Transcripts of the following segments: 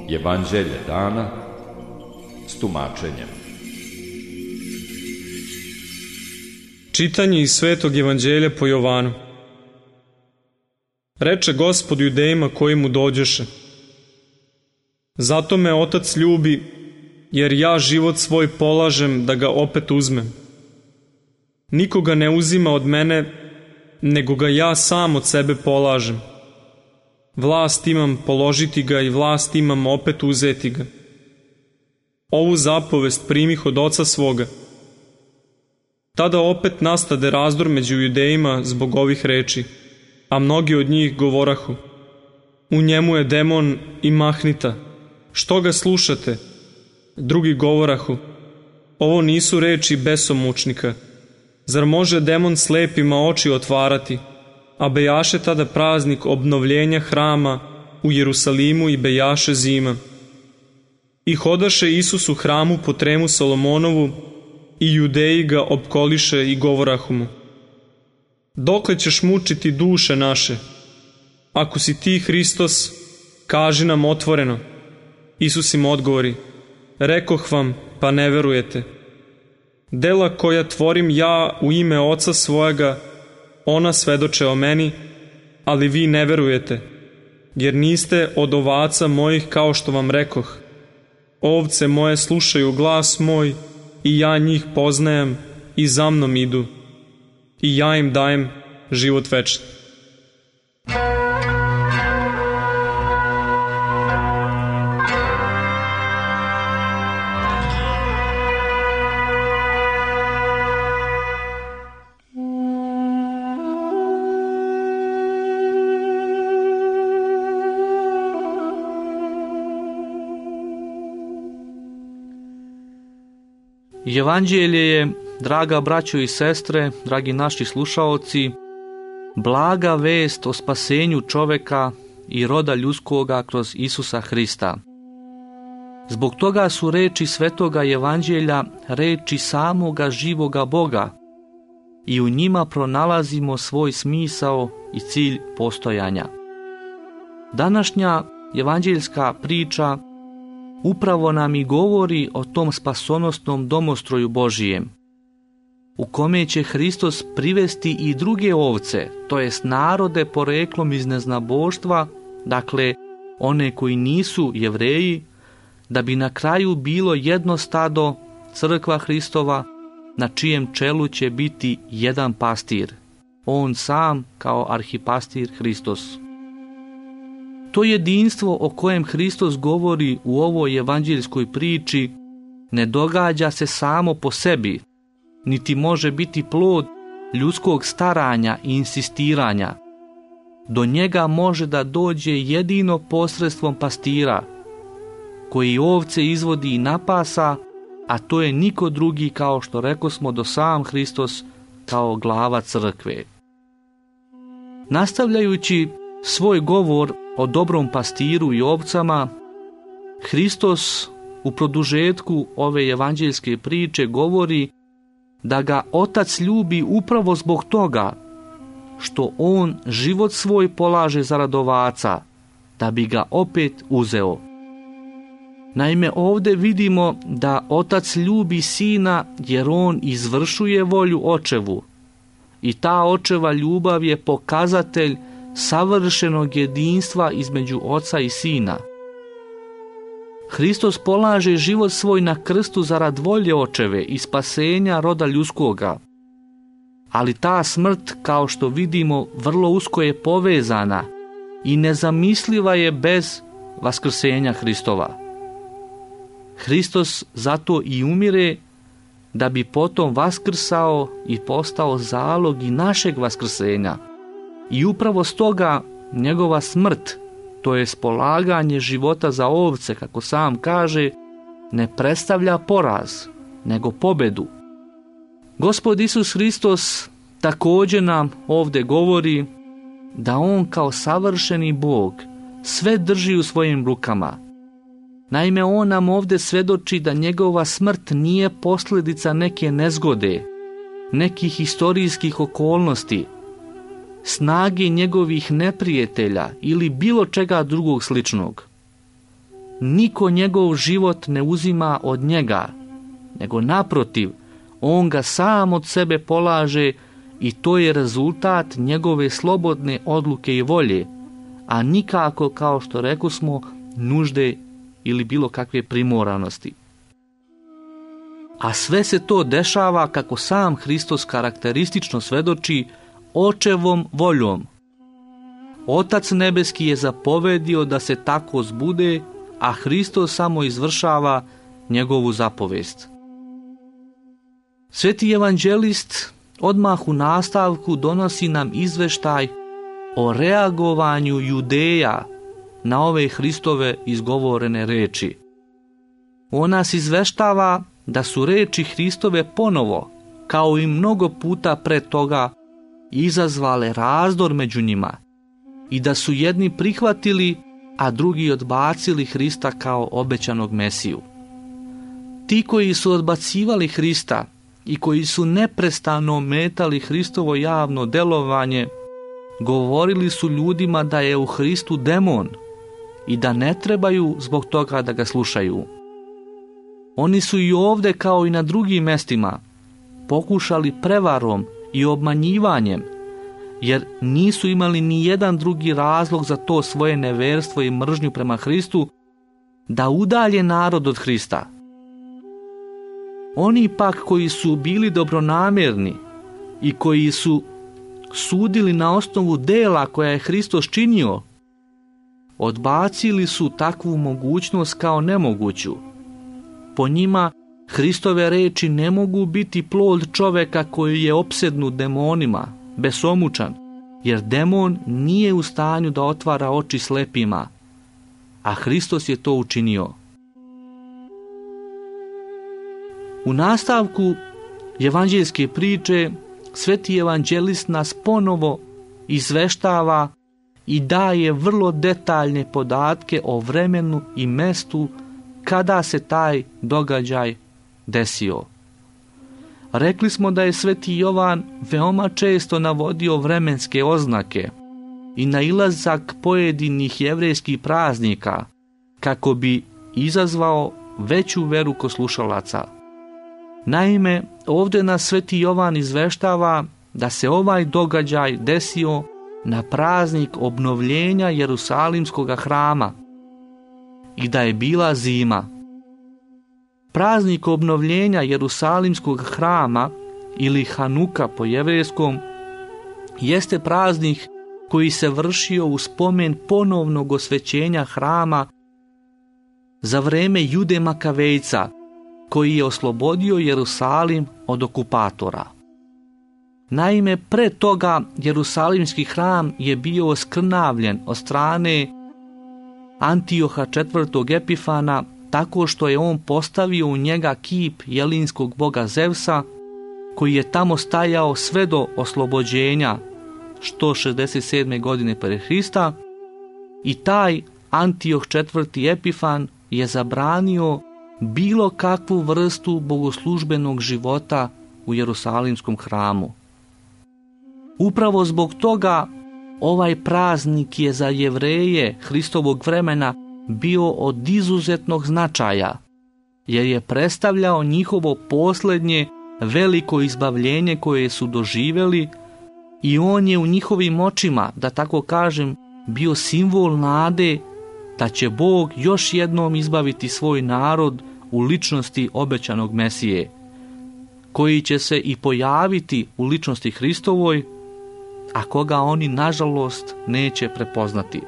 Evanđelje dana s tumačenjem. Čitanje iz Svetog Evanđelja po Jovanu. Reče Gospod Judejima koji mu dođoše: Zato me Otac ljubi, jer ja život svoj polažem da ga opet uzmem. Nikoga ne uzima od mene, nego ga ja sam od sebe polažem. Vlast imam položiti ga i vlast imam opet uzeti ga. Ovu zapovest primih od oca svoga. Tada opet nastade razdor među Judejima zbog ovih reči, a mnogi od njih govorahu: U njemu je demon i mahnita, što ga slušate? Drugi govorahu: Ovo nisu reči besomučnika. Zar može demon slepima oči otvarati? A bejaše tada praznik obnovljenja hrama u Jerusalimu i bejaše zima. I hodaše Isus u hramu po tremu Solomonovu, i Judeji ga opkoliše i govorahu mu: Dokle ćeš mučiti duše naše? Ako si ti Hristos, kaži nam otvoreno. Isus im odgovori: Rekoh vam, pa ne verujete. Dela koja tvorim ja u ime Oca svojega, ona svedoče o meni, ali vi ne verujete, jer niste od ovaca mojih kao što vam rekoh. Ovce moje slušaju glas moj, i ja njih poznajem i za mnom idu, i ja im dajem život večni. Evanđelje je, draga braćo i sestre, dragi naši slušaoci, blaga vest o spasenju čoveka i roda ljudskoga kroz Isusa Hrista. Zbog toga su reči Svetoga Evanđelja reči samoga živoga Boga i u njima pronalazimo svoj smisao i cilj postojanja. Današnja evanđeljska priča upravo nam i govori o tom spasonosnom domostroju Božijem, u kome će Hristos privesti i druge ovce, to jest narode poreklom iz neznaboštva, dakle one koji nisu Jevreji, da bi na kraju bilo jedno stado, crkva Hristova, na čijem čelu će biti jedan pastir, on sam kao arhipastir Hristos. To jedinstvo o kojem Hristos govori u ovoj evanđeljskoj priči ne događa se samo po sebi, niti može biti plod ljudskog staranja i insistiranja. Do njega može da dođe jedino posredstvom pastira, koji ovce izvodi i napasa, a to je niko drugi, kao što rekosmo, do sam Hristos kao glava crkve. Nastavljajući svoj govor o dobrom pastiru i ovcama, Hristos u produžetku ove evanđeljske priče govori da ga Otac ljubi upravo zbog toga što on život svoj polaže zarad ovaca, da bi ga opet uzeo. Naime, ovdje vidimo da Otac ljubi Sina jer on izvršuje volju Očevu i ta Očeva ljubav je pokazatelj savršenog jedinstva između Oca i Sina. Hristos polaže život svoj na krstu zarad volje Očeve i spasenja roda ljudskoga. Ali ta smrt, kao što vidimo, vrlo usko je povezana i nezamisliva je bez vaskrsenja Hristova. Hristos zato i umire da bi potom vaskrsao i postao zalog i našeg vaskrsenja. I upravo stoga njegova smrt, to je polaganje života za ovce, kako sam kaže, ne predstavlja poraz, nego pobedu. Gospod Isus Hristos također nam ovdje govori da on kao savršeni Bog sve drži u svojim rukama. Naime, on nam ovdje svedoči da njegova smrt nije posljedica neke nezgode, nekih historijskih okolnosti, snage njegovih neprijatelja ili bilo čega drugog sličnog. niko njegov život ne uzima od njega, nego naprotiv, on ga sam od sebe polaže i to je rezultat njegove slobodne odluke i volje, a nikako, kao što rekosmo, nužde ili bilo kakve primoranosti. A sve se to dešava, kako sam Hristos karakteristično svedoči, očevom voljom. Otac nebeski je zapovedio da se tako zbude, a Hristos samo izvršava njegovu zapovest. Sveti evanđelist odmah u nastavku donosi nam izveštaj o reagovanju Judeja na ove Hristove izgovorene reči. On nas izveštava da su reči Hristove ponovo, kao i mnogo puta pre toga, izazvale razdor među njima i da su jedni prihvatili, a drugi odbacili Hrista kao obećanog Mesiju. Ti koji su odbacivali Hrista i koji su neprestano ometali Hristovo javno delovanje, govorili su ljudima da je u Hristu demon i da ne trebaju zbog toga da ga slušaju. Oni su i ovdje, kao i na drugim mestima, pokušali prevarom i obmanjivanjem, jer nisu imali ni jedan drugi razlog za to svoje neverstvo i mržnju prema Hristu, da udalje narod od Hrista. Oni pak koji su bili dobronamjerni i koji su sudili na osnovu dela koja je Hristos činio, odbacili su takvu mogućnost kao nemoguću. Po njima, Hristove reči ne mogu biti plod čoveka koji je opsednut demonima, besomučan, jer demon nije u stanju da otvara oči slepima, a Hristos je to učinio. U nastavku evanđeljske priče sveti evanđelist nas ponovo izveštava i daje vrlo detaljne podatke o vremenu i mestu kada se taj događaj desio. Rekli smo da je sveti Jovan veoma često navodio vremenske oznake i nailazak pojedinih jevrejskih praznika kako bi izazvao veću veru kod slušalaca. Naime, ovdje nas sveti Jovan izveštava da se ovaj događaj desio na praznik obnovljenja Jerusalimskog hrama i da je bila zima. Praznik obnovljenja Jerusalimskog hrama ili Hanuka po jevrejskom jeste praznik koji se vršio u spomen ponovnog osvećenja hrama za vreme Jude Makavejca, koji je oslobodio Jerusalim od okupatora. Naime, pre toga Jerusalimski hram je bio oskrnavljen od strane Antioha IV. Epifana, tako što je on postavio u njega kip jelinskog boga Zevsa, koji je tamo stajao sve do oslobođenja 167. godine pre Hrista, i taj Antioh IV. Epifan je zabranio bilo kakvu vrstu bogoslužbenog života u Jerusalimskom hramu. Upravo zbog toga ovaj praznik je za Jevreje Hristovog vremena bio od izuzetnog značaja, jer je predstavljao njihovo posljednje veliko izbavljenje koje su doživjeli i on je u njihovim očima, da tako kažem, bio simbol nade da će Bog još jednom izbaviti svoj narod u ličnosti obećanog Mesije, koji će se i pojaviti u ličnosti Hristovoj, a koga oni nažalost neće prepoznati.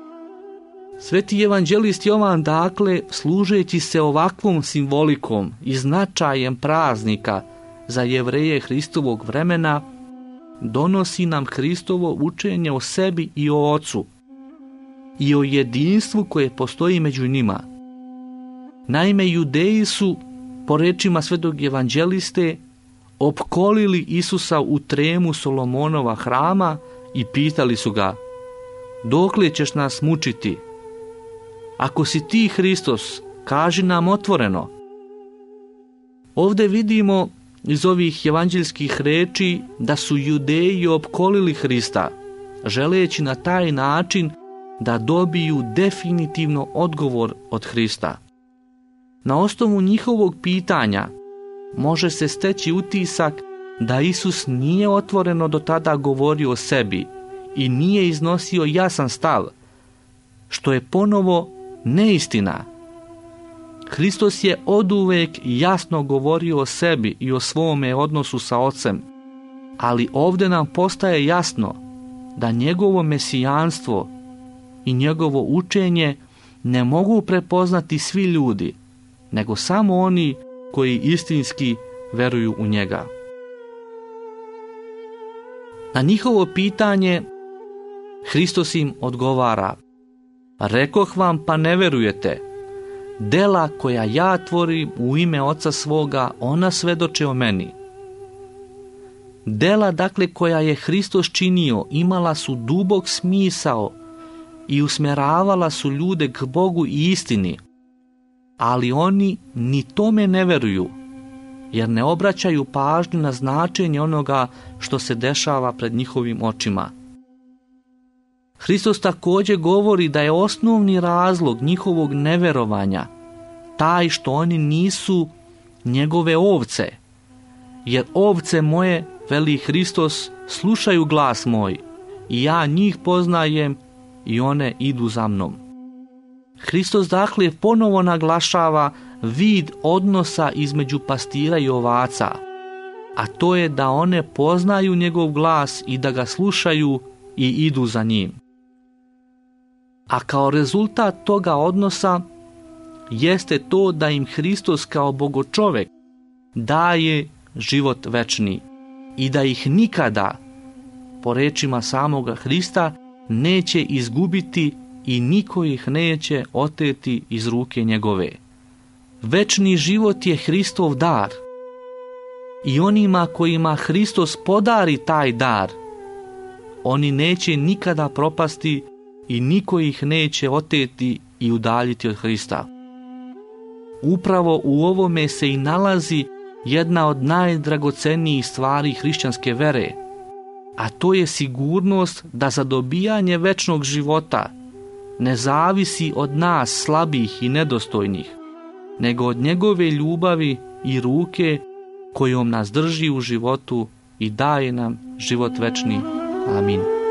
Sveti evanđelist Jovan, dakle, služeći se ovakvom simbolikom i značajem praznika za Jevreje Hristovog vremena, donosi nam Hristovo učenje o sebi i o Ocu i o jedinstvu koje postoji među njima. Naime, Judeji su, po rečima svetog evanđeliste, opkolili Isusa u tremu Solomonova hrama i pitali su ga: dokle ćeš nas mučiti? Ako si ti Hristos, kaži nam otvoreno. Ovdje vidimo iz ovih evanđelskih reči da su Judeji opkolili Hrista, želeći na taj način da dobiju definitivno odgovor od Hrista. Na osnovu njihovog pitanja može se steći utisak da Isus nije otvoreno do tada govorio o sebi i nije iznosio jasan stav, što je ponovo neistina. Hristos je oduvek jasno govorio o sebi i o svome odnosu sa Ocem, ali ovdje nam postaje jasno da njegovo mesijanstvo i njegovo učenje ne mogu prepoznati svi ljudi, nego samo oni koji istinski veruju u njega. Na njihovo pitanje Hristos im odgovara: rekoh vam pa ne verujete, dela koja ja tvorim u ime Oca svoga, ona svedoče o meni. Dela dakle koja je Hristos činio imala su dubok smisao i usmjeravala su ljude k Bogu i istini, ali oni ni tome ne veruju, jer ne obraćaju pažnju na značenje onoga što se dešava pred njihovim očima. Hristos također govori da je osnovni razlog njihovog neverovanja taj što oni nisu njegove ovce, jer ovce moje, veli Hristos, slušaju glas moj i ja njih poznajem i one idu za mnom. Hristos dakle ponovo naglašava vid odnosa između pastira i ovaca, a to je da one poznaju njegov glas i da ga slušaju i idu za njim. A kao rezultat toga odnosa jeste to da im Hristos kao bogočovek daje život večni i da ih nikada, po rečima samoga Hrista, neće izgubiti i niko ih neće oteti iz ruke njegove. Večni život je Hristov dar i onima kojima Hristos podari taj dar, oni neće nikada propasti i niko ih neće oteti i udaljiti od Hrista. Upravo u ovome se i nalazi jedna od najdragocenijih stvari hrišćanske vere, a to je sigurnost da za dobijanje večnog života ne zavisi od nas slabih i nedostojnih, nego od njegove ljubavi i ruke kojom nas drži u životu i daje nam život večni. Amin.